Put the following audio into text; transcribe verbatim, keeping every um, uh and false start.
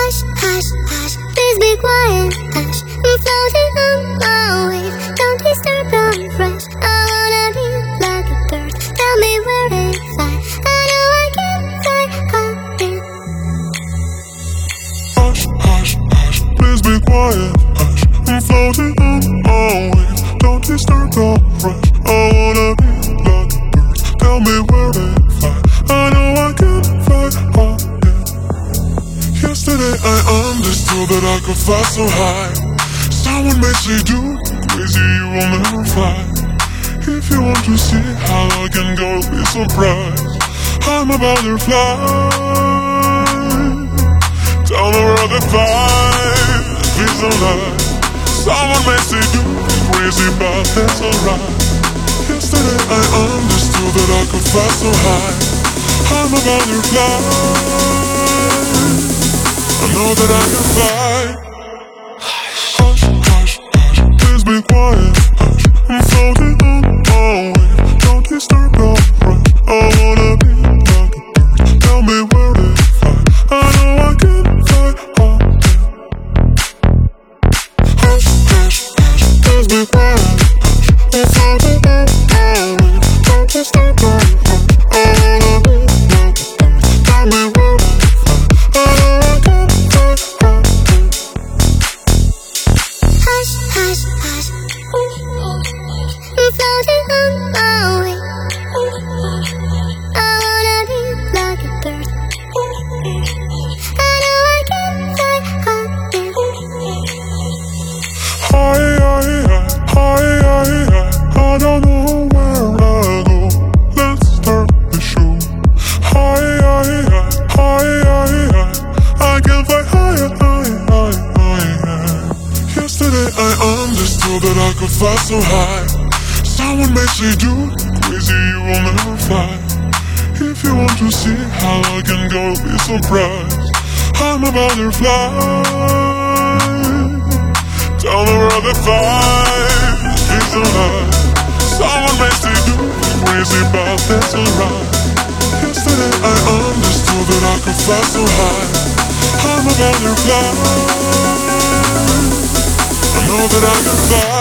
Hush, hush, hush, please be quiet. Hush, I'm floating on my wave. Don't disturb the rush. I wanna be like a bird. Tell me where they fly. I know I can fly high. Hush, hush, hush, please be quiet. Hush, I'm floating on my wave. Don't disturb the rush. I wanna be like a bird. Tell me where they fly. I know I can fly high. Yesterday I understood that I could fly so high. Someone may say, dude, crazy, you will never fly. If you want to see how I can go, be surprised. I'm about to fly. Tell me where they fly. Please don't lie. Someone may say, dude, crazy, but that's alright. Yesterday I understood that I could fly so high. I'm about to fly. I know that I can fly. Hush, hush, hush, please be quiet. Hush, I'm floating on my wave. Don't disturb the rush. I wanna be like a bird. Tell me where they fly. I know I can fly high. Hush, hush, hush, please be quiet. Hush, I'm floating on my wave. Don't disturb the rush. I wanna be like a bird. Tell me where they fly. I know I can. Hush, hush, hush, I'm floating on my way. I wanna be like a bird. I know I can fly high. High, high, high, high, high. I don't know where I go. Let's start the show. High, high, high, high, high, high. I can fly higher, higher, higher, higher. Yesterday I understood that I could fly so high. Someone may say, dude, crazy, you will never fly. If you want to see how I can go, be surprised. I'm about to fly. Tell me where they fly. Please don't lie. Someone may say, dude, crazy, but that's alright. Yesterday I understood that I could fly so high. I'm about to fly. I know that I can fly.